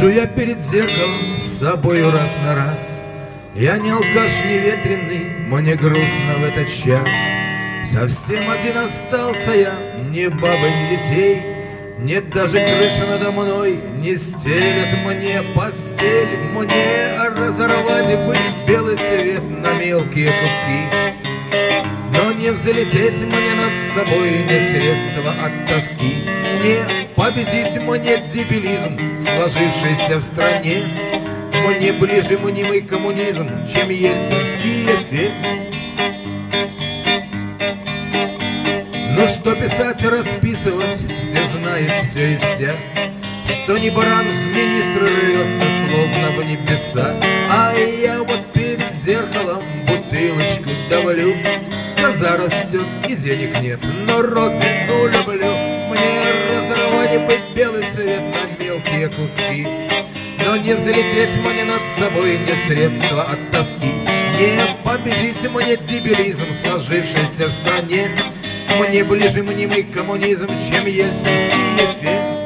Сижу я перед зеркалом с собою раз на раз. Я не алкаш, не ветреный, мне грустно в этот час. Совсем один остался я, ни бабы, ни детей. Нет даже крыши надо мной, не стелят мне постель. Мне разорвать бы белый свет на мелкие куски. Но не взлететь мне над собой, не средство от тоски. Не победить мне дебилизм, сложившийся в стране. Мне ближе мнимый коммунизм, чем ельцинский эффект. Ну что писать, расписывать, все знают все и вся. Что не баран в министры рвется, словно в небеса. А я вот перед зеркалом бутылочку давлю. Коза растет и денег нет, но родину люблю. Мне разорвать бы белый свет на мелкие куски. Но не взлететь мне над собой, нет средства от тоски. Не победить мне дебилизм, сложившийся в стране. Мне ближе мнимый коммунизм, чем ельцинский эффект.